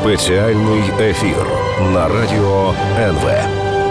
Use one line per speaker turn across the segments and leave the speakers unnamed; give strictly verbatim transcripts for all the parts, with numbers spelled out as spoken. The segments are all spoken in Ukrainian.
Спеціальний ефір на радіо ен ве.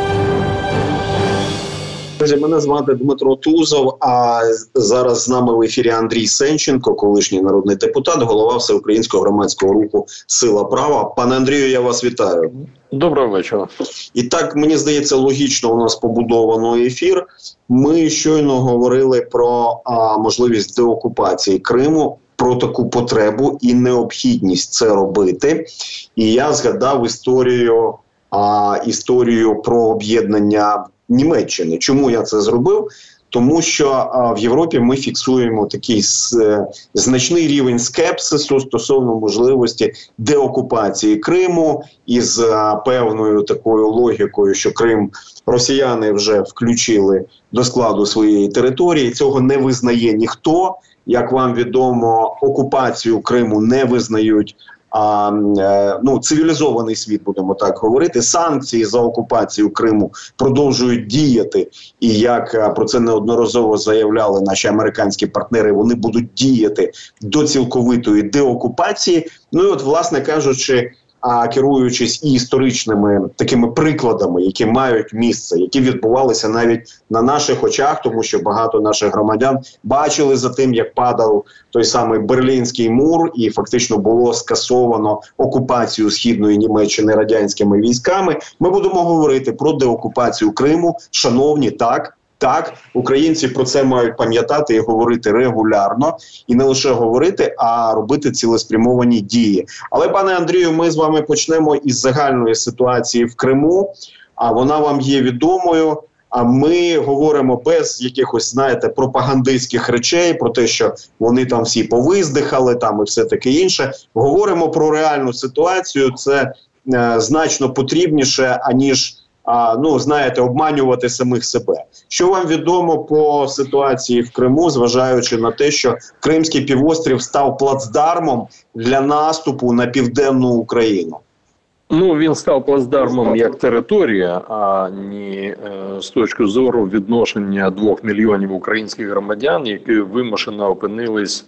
Мене звати Дмитро Тузов, а зараз з нами в ефірі Андрій Сенченко, колишній народний депутат, голова Всеукраїнського громадського руху «Сила права». Пане Андрію, я вас вітаю.
Доброго вечора.
І так, мені здається, логічно у нас побудовано ефір. Ми щойно говорили про а, можливість деокупації Криму, про таку потребу і необхідність це робити. І я згадав історію, а, історію про об'єднання Німеччини. Чому я це зробив? Тому що а, в Європі ми фіксуємо такий з, е, значний рівень скепсису стосовно можливості деокупації Криму із а, певною такою логікою, що Крим росіяни вже включили до складу своєї території. Цього не визнає ніхто. Як вам відомо, окупацію Криму не визнають А, ну, цивілізований світ, будемо так говорити. Санкції за окупацію Криму продовжують діяти. І як про це неодноразово заявляли наші американські партнери, вони будуть діяти до цілковитої деокупації. Ну і от, власне кажучи, а керуючись і історичними такими прикладами, які мають місце, які відбувалися навіть на наших очах, тому що багато наших громадян бачили за тим, як падав той самий Берлінський мур, і фактично було скасовано окупацію Східної Німеччини радянськими військами. Ми будемо говорити про деокупацію Криму. Шановні, так, Так, українці про це мають пам'ятати і говорити регулярно. І не лише говорити, а робити цілеспрямовані дії. Але, пане Андрію, ми з вами почнемо із загальної ситуації в Криму. А вона вам є відомою. А ми говоримо без якихось, знаєте, пропагандистських речей, про те, що вони там всі повиздихали там і все таке інше. Говоримо про реальну ситуацію. Це е, значно потрібніше, аніж А, ну, знаєте, обманювати самих себе. Що вам відомо по ситуації в Криму, зважаючи на те, що Кримський півострів став плацдармом для наступу на південну Україну?
Ну, він став плацдармом як територія, а не е, з точки зору відношення двох мільйонів українських громадян, які вимушено опинились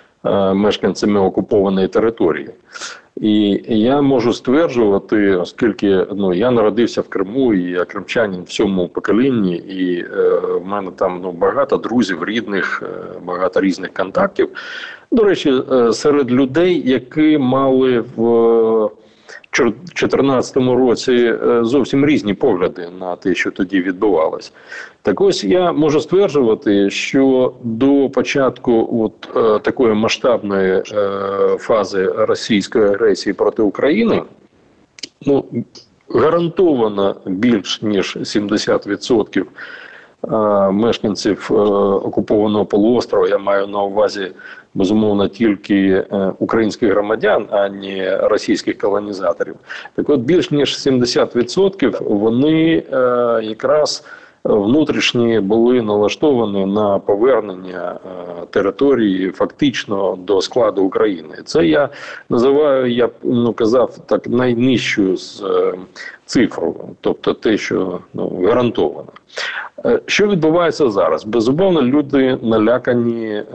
е, мешканцями окупованої території. І я можу стверджувати, оскільки ну, я народився в Криму, і я кримчанин в сьомому поколінні, і е, в мене там ну, багато друзів, рідних, е, багато різних контактів. До речі, е, серед людей, які мали в дві тисячі чотирнадцятому році зовсім різні погляди на те, що тоді відбувалося. Так ось я можу стверджувати, що до початку от, е, такої масштабної е, фази російської агресії проти України, ну, гарантовано більш ніж сімдесят відсотків е, мешканців е, окупованого полуострова, я маю на увазі, безумовно, тільки е, українських громадян, а не російських колонізаторів. Так от, більш ніж сімдесят відсотків вони е, якраз внутрішні були налаштовані на повернення е, території фактично до складу України. Це я називаю, я ну, казав, так, найнижчу з е, цифру, тобто те, що ну, гарантовано. Е, що відбувається зараз? Безумовно, люди налякані е,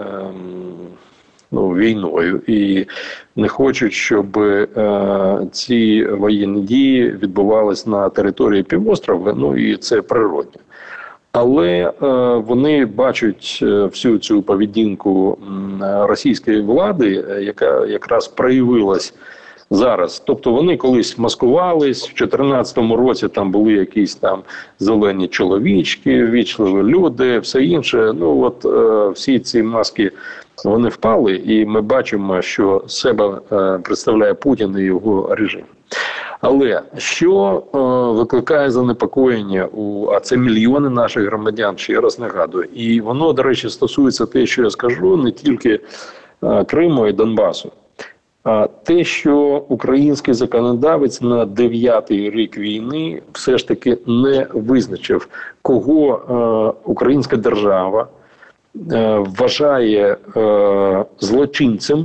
ну, війною і не хочуть, щоб е, ці воєнні дії відбувалися на території півострова, ну і це природно. Але е, вони бачать всю цю поведінку російської влади, яка якраз проявилась зараз. Тобто вони колись маскувались, в дві тисячі чотирнадцятому році там були якісь там зелені чоловічки, ввічливі люди, все інше. Ну от е, всі ці маски, вони впали, і ми бачимо, що себе е, представляє Путін і його режим. Але що е, викликає занепокоєння, у, а це мільйони наших громадян, ще раз нагадую, і воно, до речі, стосується те, що я скажу, не тільки е, Криму і Донбасу, а те, що український законодавець на дев'ятий рік війни все ж таки не визначив, кого е, українська держава е, вважає е, злочинцем,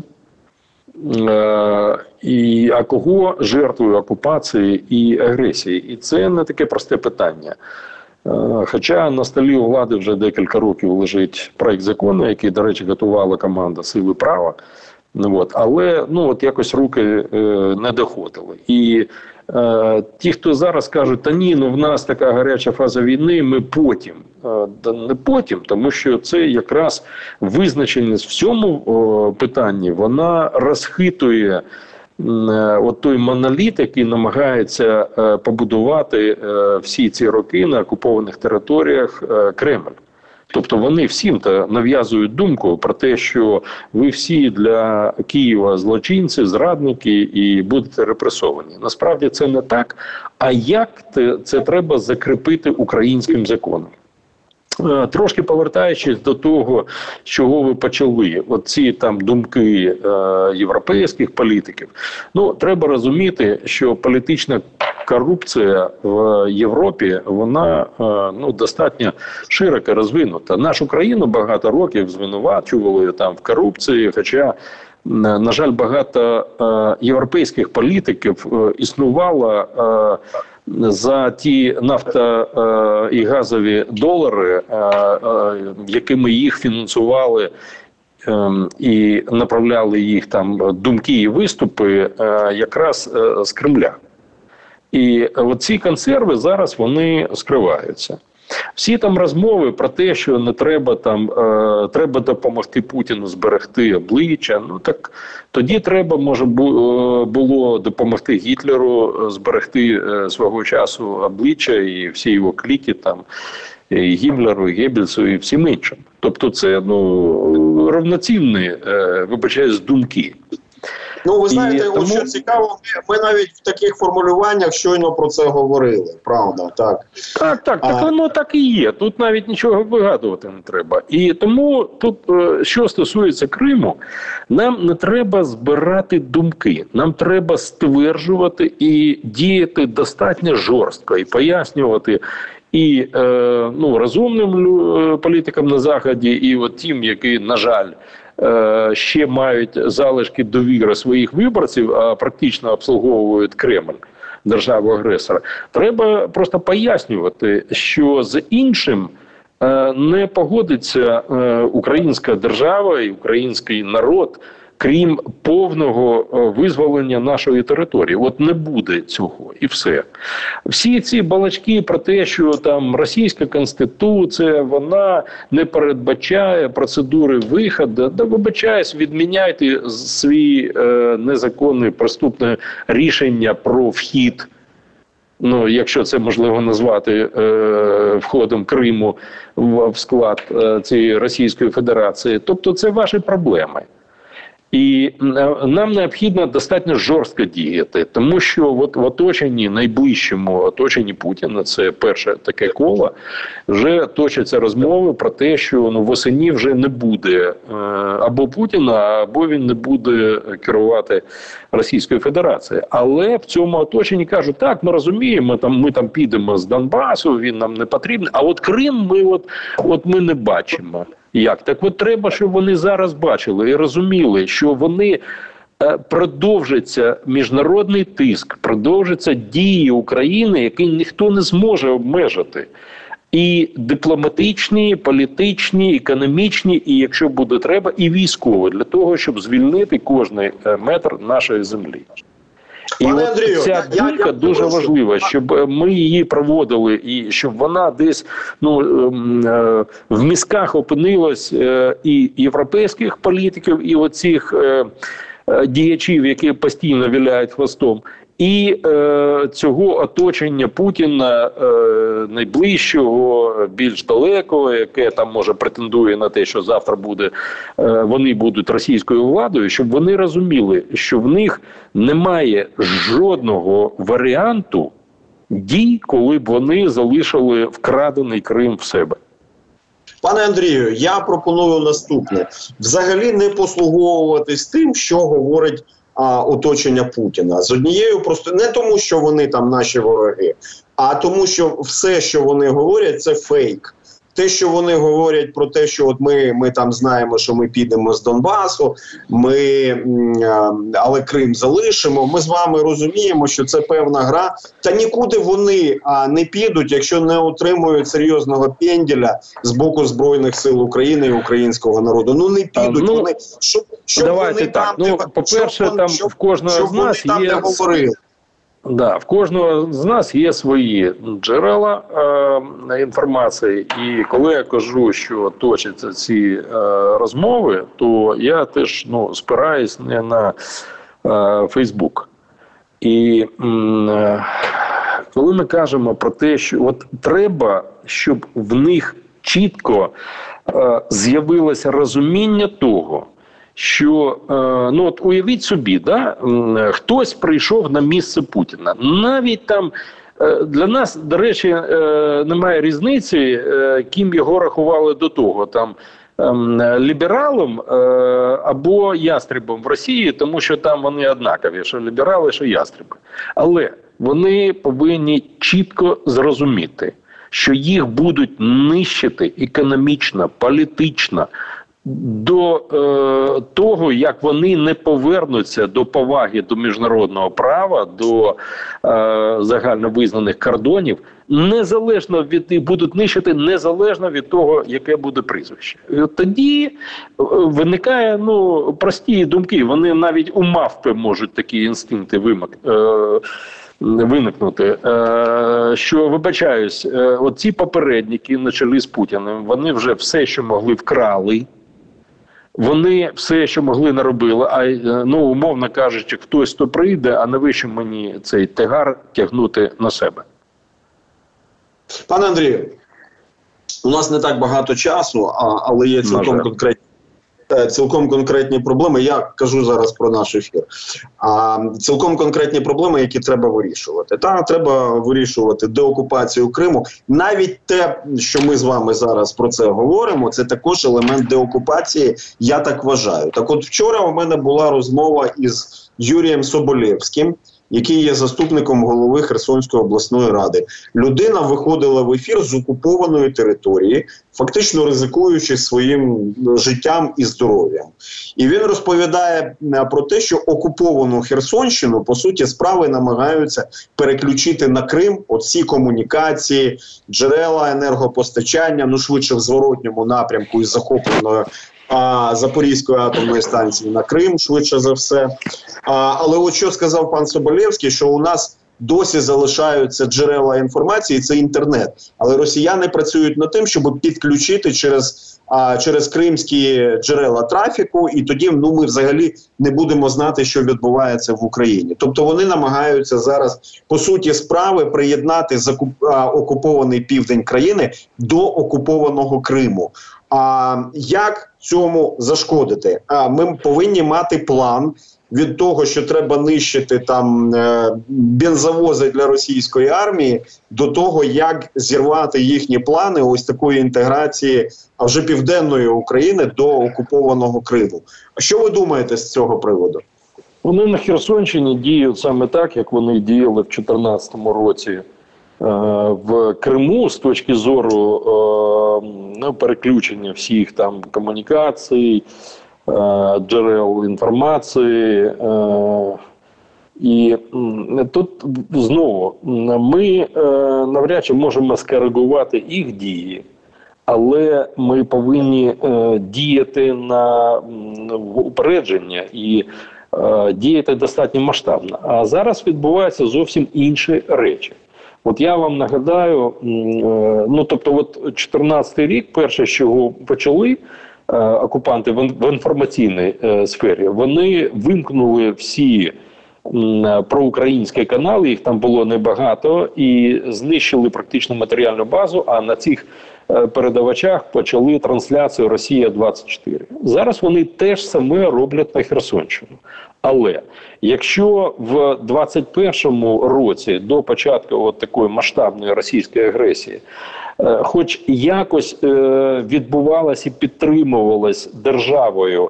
І, а кого жертвою окупації і агресії? І це не таке просте питання. Хоча на столі у влади вже декілька років лежить проект закону, який, до речі, готувала команда «Сили права», Ну, от. Але ну, от якось руки е, не доходили. І е, ті, хто зараз кажуть, та ні, ну в нас така гаряча фаза війни, ми потім. Е, да не потім, тому що це якраз визначеність в цьому о, питанні, вона розхитує е, от той моноліт, який намагається е, побудувати е, всі ці роки на окупованих територіях е, Кремль. Тобто вони всім та нав'язують думку про те, що ви всі для Києва злочинці, зрадники і будете репресовані. Насправді це не так. А як це треба закріпити українським законом? Трошки повертаючись до того, з чого ви почали, оці там думки е, європейських політиків, ну, треба розуміти, що політична корупція в Європі, вона е, ну, достатньо широко розвинута. Нашу країну багато років звинувачували там в корупції, хоча, на жаль, багато е, європейських політиків е, існувало е, за ті нафта е, і газові долари, е, е, якими їх фінансували е, і направляли їх там думки і виступи е, якраз е, з Кремля. І оці консерви зараз вони скриваються. Всі там розмови про те, що не треба там, е, треба допомогти Путіну зберегти обличчя. Ну так тоді треба, може, було допомогти Гітлеру зберегти е, свого часу обличчя і всі його кліки там, і Гіммлеру, і Геббельсу, і всім іншим. Тобто це, ну, рівноцінні, е, вибачаюсь, думки.
Ну, ви знаєте,
тому...
що цікаво, ми, ми навіть в таких формулюваннях щойно про це говорили, правда, так?
Так, так, так а... воно так і є. Тут навіть нічого вигадувати не треба. І тому тут, що стосується Криму, нам не треба збирати думки. Нам треба стверджувати і діяти достатньо жорстко, і пояснювати і е, ну, розумним політикам на Заході, і от тим, які, на жаль, ще мають залишки довіри своїх виборців, а практично обслуговують Кремль, державу-агресора. Треба просто пояснювати, що з іншим не погодиться українська держава і український народ, крім повного визволення нашої території. От не буде цього, і все. Всі ці балачки про те, що там російська конституція, вона не передбачає процедури виходу, да вибачаюсь, відміняйте свій е, незаконне преступне рішення про вхід, ну, якщо це можливо назвати е, входом Криму в, в склад е, цієї Російської Федерації. Тобто це ваші проблеми. І нам необхідно достатньо жорстко діяти, тому що от в оточенні, найближчому оточенні Путіна, це перше таке коло, вже точаться розмови про те, що ну, восені вже не буде або Путіна, або він не буде керувати Російською Федерацією. Але в цьому оточенні кажуть, так, ми розуміємо, ми там, ми там підемо з Донбасу, він нам не потрібен, а от Крим ми, от, от ми не бачимо. Як? Так от треба, щоб вони зараз бачили і розуміли, що вони е, продовжиться міжнародний тиск, продовжаться дії України, які ніхто не зможе обмежити. І дипломатичні, політичні, економічні, і, якщо буде треба, і військові, для того, щоб звільнити кожний метр нашої землі. І
Пане
от
Андрію,
ця
я,
думка
я,
дуже
я
важлива, щоб ми її проводили, і щоб вона десь ну, в мізках опинилась і європейських політиків, і оцих діячів, які постійно віляють хвостом, і е, цього оточення Путіна е, найближчого, більш далекого, яке там може претендує на те, що завтра буде, е, вони будуть російською владою, щоб вони розуміли, що в них немає жодного варіанту дій, коли б вони залишили вкрадений Крим в себе.
Пане Андрію, я пропоную наступне. Взагалі не послуговуватись тим, що говорить а, оточення Путіна. З однією просто не тому, що вони там наші вороги, а тому, що все, що вони говорять, це фейк. те, що вони говорять про те, що от ми, ми там знаємо, що ми підемо з Донбасу, ми, але Крим залишимо, ми з вами розуміємо, що це певна гра. Та нікуди вони а, не підуть, якщо не отримують серйозного пенділя з боку Збройних сил України і українського народу. Ну не підуть
а, ну,
вони. Щоб, щоб
давайте
вони
так.
там,
ну, по-перше, там
щоб,
в кожного
щоб
з нас
там
є...
не говорили.
Да, в кожного з нас є свої джерела е, інформації, і коли я кажу, що точаться ці е, розмови, то я теж ну, спираюсь не на е, Фейсбук. І е, коли ми кажемо про те, що от треба, щоб в них чітко е, з'явилося розуміння того, що, ну от уявіть собі, да, хтось прийшов на місце Путіна. Навіть там для нас, до речі, немає різниці, ким його рахували до того, там лібералом або ястребом в Росії, тому що там вони однакові, що ліберали, що ястреби. Але вони повинні чітко зрозуміти, що їх будуть нищити економічно, політично, до е, того, як вони не повернуться до поваги до міжнародного права, до е, загальновизнаних кордонів, незалежно від і будуть нищити незалежно від того, яке буде прізвище. І от тоді виникає ну прості думки. Вони навіть у мавпи можуть такі інстинкти вимак. Е, виникнути, що, вибачаюсь, оці попередники на чолі з Путіним, вони вже все, що могли, вкрали, вони все, що могли, наробили, а, ну, умовно кажучи, хтось то прийде, а навіщо мені цей тягар тягнути на себе?
Пане Андрію, у нас не так багато часу, а, але є цілком конкретні Цілком конкретні проблеми. Я кажу зараз про наш ефір. А цілком конкретні проблеми, які треба вирішувати. Та треба вирішувати деокупацію Криму. Навіть те, що ми з вами зараз про це говоримо, це також елемент деокупації. Я так вважаю. Так, от вчора у мене була розмова із Юрієм Соболєвським, який є заступником голови Херсонської обласної ради. Людина виходила в ефір з окупованої території, фактично ризикуючи своїм життям і здоров'ям. І він розповідає про те, що окуповану Херсонщину, по суті, справи намагаються переключити на Крим, оці комунікації, джерела енергопостачання, ну швидше в зворотньому напрямку із захопленою А, Запорізької атомної станції на Крим, швидше за все. А, але от що сказав пан Соболєвський, що у нас досі залишаються джерела інформації, це інтернет. Але росіяни працюють над тим, щоб підключити через, а, через кримські джерела трафіку, і тоді ну, ми взагалі не будемо знати, що відбувається в Україні. Тобто вони намагаються зараз, по суті справи, приєднати закуп... а, окупований південь країни до окупованого Криму. А як цьому зашкодити? А ми повинні мати план від того, що треба нищити там е, бензовози для російської армії, до того, як зірвати їхні плани ось такої інтеграції, а вже південної України до окупованого Криму. А що ви думаєте з цього приводу?
Вони на Херсонщині діють саме так, як вони діяли в дві тисячі чотирнадцятому році в Криму з точки зору ну, переключення всіх там комунікацій, джерел інформації. І тут знову ми навряд чи можемо скоригувати їх дії, але ми повинні діяти на упередження і діяти достатньо масштабно. А зараз відбуваються зовсім інші речі. От я вам нагадаю, ну тобто от чотирнадцятий рік, перше, з чого почали окупанти в інформаційній сфері, вони вимкнули всі проукраїнські канали, їх там було небагато, і знищили практично матеріальну базу, а на цих передавачах почали трансляцію «Росія двадцять чотири». Зараз вони теж саме роблять на Херсонщину. Але якщо в двадцять першому році, до початку от такої масштабної російської агресії, хоч якось відбувалася і підтримувалась державою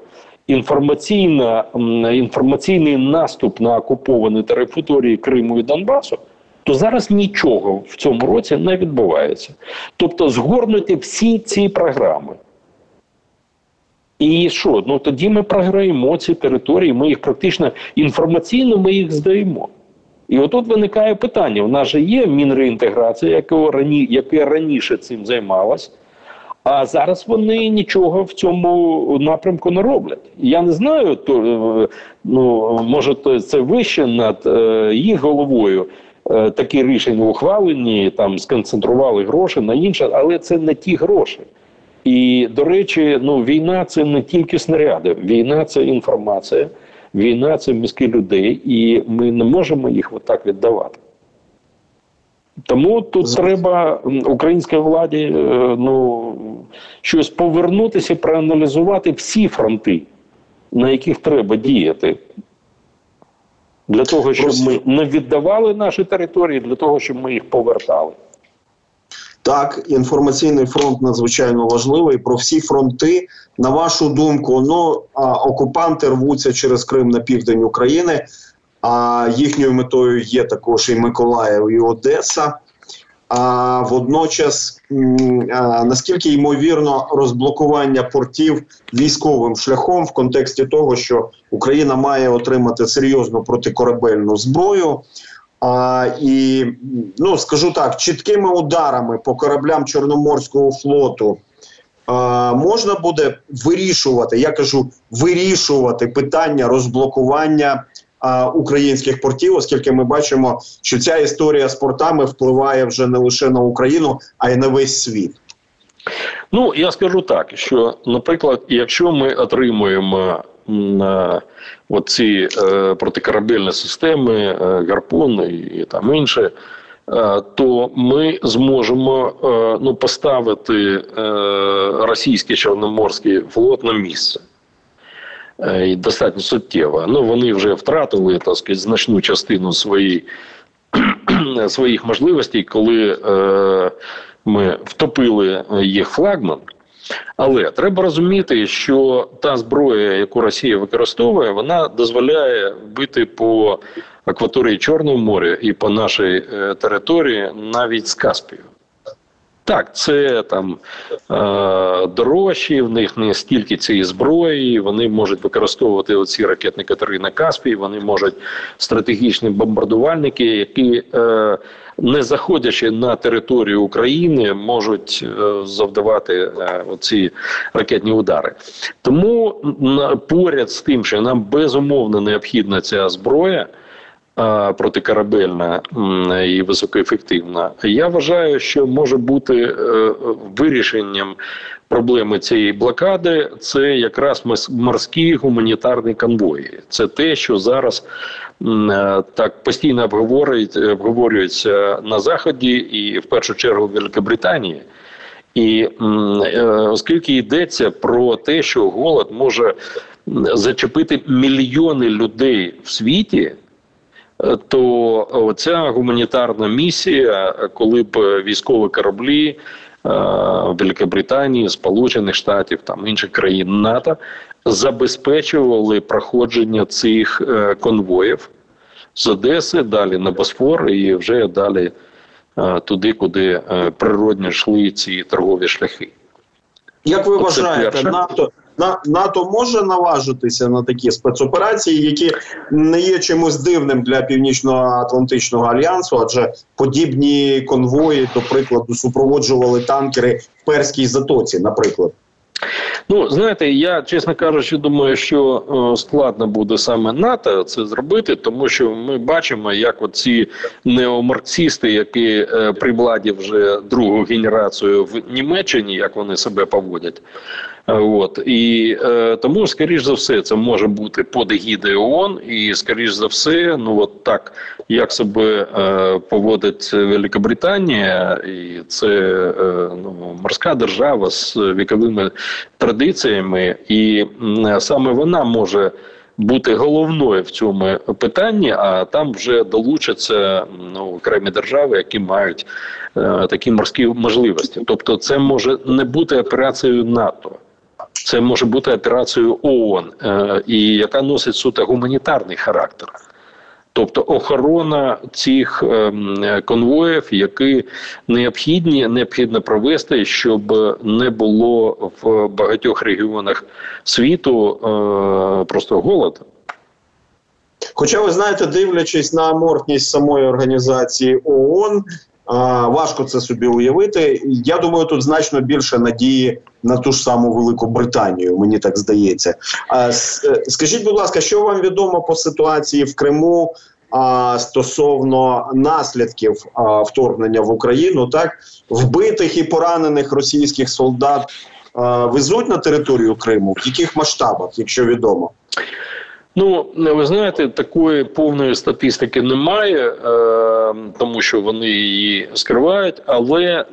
інформаційна, інформаційний наступ на окуповані території Криму і Донбасу, то зараз нічого в цьому році не відбувається. Тобто згорнуті всі ці програми. І що? Ну тоді ми програємо ці території, ми їх практично інформаційно ми їх здаємо. І отут виникає питання. У нас же є Мінреінтеграція, яке раніше цим займалась, а зараз вони нічого в цьому напрямку не роблять. Я не знаю, то, ну, може це вище над е, їх головою. Е, такі рішення ухвалені, там сконцентрували гроші на інше, але це не ті гроші. І, до речі, ну, війна – це не тільки снаряди. Війна – це інформація, війна – це мізки людей, і ми не можемо їх отак віддавати. Тому тут З... треба українській владі ну, щось повернутися, проаналізувати всі фронти, на яких треба діяти. Для того, щоб Просто... ми не віддавали наші території, для того, щоб ми їх повертали.
Так, інформаційний фронт надзвичайно важливий. Про всі фронти, на вашу думку, ну, окупанти рвуться через Крим на південь України, а їхньою метою є також і Миколаїв, і Одеса. А водночас, а, наскільки ймовірно розблокування портів військовим шляхом в контексті того, що Україна має отримати серйозну протикорабельну зброю, а, і, ну, скажу так, чіткими ударами по кораблям Чорноморського флоту а, можна буде вирішувати, я кажу, вирішувати питання розблокування а, українських портів, оскільки ми бачимо, що ця історія з портами впливає вже не лише на Україну, а й на весь світ.
Ну, я скажу так, що, наприклад, якщо ми отримуємо на оці е, протикорабельні системи, е, гарпун і, і там інше, е, то ми зможемо е, ну, поставити е, російський Чорноморський флот на місце. Е, і достатньо суттєво. Ну, вони вже втратили, так сказати, значну частину свої, своїх можливостей, коли е, ми втопили їх флагман. Але треба розуміти, що та зброя, яку Росія використовує, вона дозволяє бити по акваторії Чорного моря і по нашій е, території навіть з Каспію. Так, це там е, дорожчі, в них не стільки цієї зброї, вони можуть використовувати оці ракетні катери на Каспії, вони можуть стратегічні бомбардувальники, які, е, не заходячи на територію України, можуть е, завдавати е, оці ракетні удари. Тому на, поряд з тим, що нам безумовно необхідна ця зброя, протикорабельна і високоефективна, я вважаю, що може бути вирішенням проблеми цієї блокади це якраз морські гуманітарні конвої. Це те, що зараз так постійно обговорюється на Заході і в першу чергу в Великобританії. І оскільки йдеться про те, що голод може зачепити мільйони людей в світі, то ця гуманітарна місія, коли б військові кораблі Великобританії, Сполучених Штатів, там інших країн НАТО забезпечували проходження цих конвоїв з Одеси, далі на Босфор і вже далі туди, куди природно йшли ці торгові шляхи.
Як ви вважаєте, НАТО... На, НАТО може наважитися на такі спецоперації, які не є чимось дивним для Північно-Атлантичного альянсу, адже подібні конвої, до прикладу, супроводжували танкери в Перській затоці, наприклад?
Ну, знаєте, я, чесно кажучи, думаю, що е, складно буде саме НАТО це зробити, тому що ми бачимо, як оці неомарксисти, які е, при владі вже другу генерацію в Німеччині, як вони себе поводять. От. І е, тому, скоріш за все, це може бути під егідою ООН, і, скоріш за все, ну от так, як себе е, поводить Великобританія, і це е, ну, морська держава з віковими традиціями, і е, саме вона може бути головною в цьому питанні, а там вже долучаться ну, окремі держави, які мають е, такі морські можливості. Тобто це може не бути операцією НАТО. Це може бути операцією ООН, е, і яка носить суто гуманітарний характер. Тобто охорона цих е, конвоїв, які необхідні, необхідно провести, щоб не було в багатьох регіонах світу е, просто голоду.
Хоча, ви знаєте, дивлячись на аморфність самої організації ООН, а, важко це собі уявити. Я думаю, тут значно більше надії на ту ж саму Велику Британію, мені так здається. А, скажіть, будь ласка, що вам відомо по ситуації в Криму а, стосовно наслідків а, вторгнення в Україну? Так, вбитих і поранених російських солдат а, везуть на територію Криму? В яких масштабах, якщо відомо?
Ну, ви знаєте, такої повної статистики немає, е, тому що вони її скривають, але е,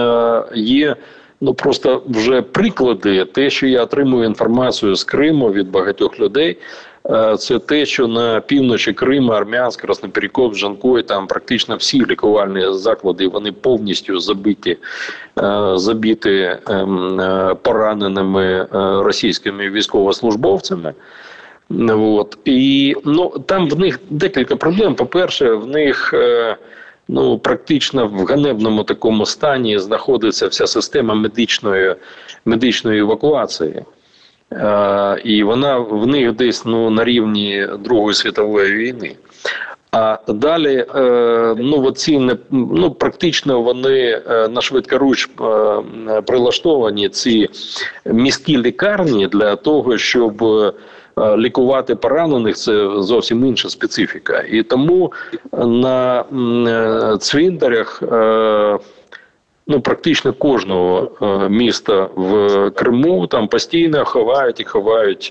є ну, просто вже приклади, те, що я отримую інформацію з Криму від багатьох людей, е, це те, що на півночі Криму, Армянськ, Красноперекоп, Джанкой, там практично всі лікувальні заклади, вони повністю забиті, е, забиті е, е, пораненими е, російськими військовослужбовцями. От. І ну, там в них декілька проблем. По-перше, в них е, ну, практично в ганебному такому стані знаходиться вся система медичної, медичної евакуації. Е, і вона в них десь ну, на рівні Другої світової війни. А далі, е, ну, оці, ну, практично вони е, на швидкоруч е, прилаштовані ці міські лікарні для того, щоб лікувати поранених – це зовсім інша специфіка. І тому на цвинтарях ну, практично кожного міста в Криму там постійно ховають і ховають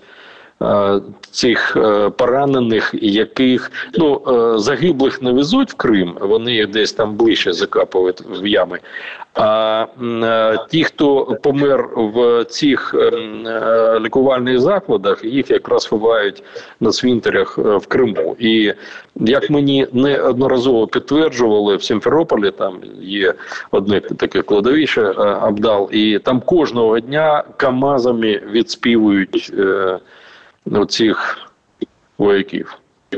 цих поранених, яких ну, загиблих не везуть в Крим, вони їх десь там ближче закапують в ями. А ті, хто помер в цих лікувальних закладах, їх якраз ховають на цвинтарях в Криму. І як мені неодноразово підтверджували, в Сімферополі там є одне таке кладовище Абдал, і там кожного дня КАМАЗами відспівують оцих вояків.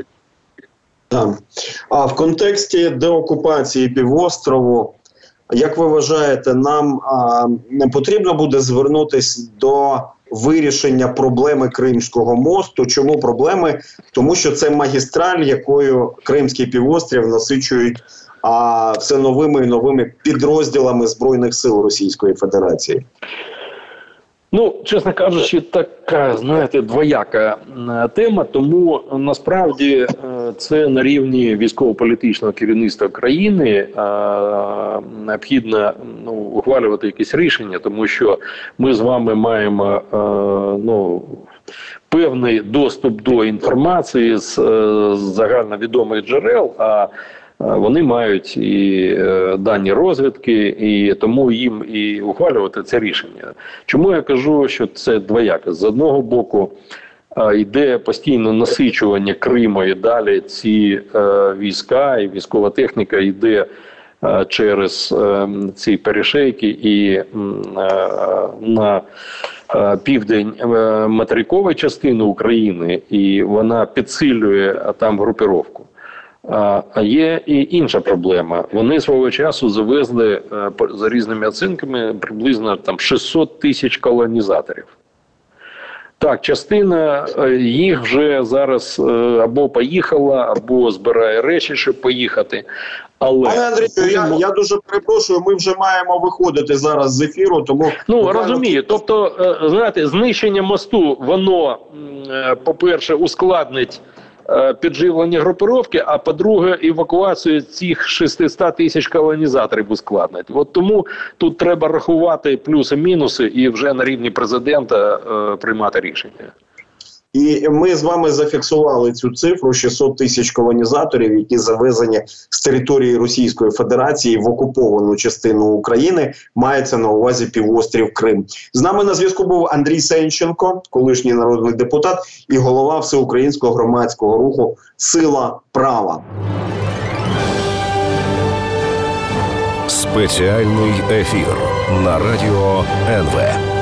Так. А в контексті деокупації півострову, як ви вважаєте, нам а, не потрібно буде звернутися до вирішення проблеми Кримського мосту? Чому проблеми? Тому що це магістраль, якою Кримський півострів насичують а, все новими і новими підрозділами Збройних сил Російської Федерації.
Ну, чесно кажучи, така, знаєте, двояка тема, тому насправді це на рівні військово-політичного керівництва країни необхідно ну, ухвалювати якісь рішення, тому що ми з вами маємо ну, певний доступ до інформації з загальновідомих джерел, а вони мають і е, дані розвідки, і тому їм і ухвалювати це рішення. Чому я кажу, що це двояке? З одного боку, е, йде постійне насичування Криму, і далі ці е, війська і військова техніка йде е, через е, ці перешейки і е, на е, південь е, материкової частини України, і вона підсилює там групіровку. А є і інша проблема. Вони свого часу завезли, за різними оцінками, приблизно там шістсот тисяч колонізаторів. Так, частина їх вже зараз або поїхала, або збирає речі, щоб поїхати. Але
Пане Андрію, я, я дуже перепрошую, ми вже маємо виходити зараз з ефіру, тому...
Ну,
буквально...
розумію. Тобто, знаєте, знищення мосту, воно, по-перше, ускладнить підживлення групировки, а по-друге, евакуацію цих шістсот тисяч колонізаторів ускладнить. От тому тут треба рахувати плюси-мінуси і вже на рівні президента е, приймати рішення.
І ми з вами зафіксували цю цифру шістсот тисяч колонізаторів, які завезені з території Російської Федерації в окуповану частину України. Мається на увазі півострів Крим. З нами на зв'язку був Андрій Сенченко, колишній народний депутат і голова Всеукраїнського громадського руху «Сила права».
Спеціальний ефір на радіо ен ве.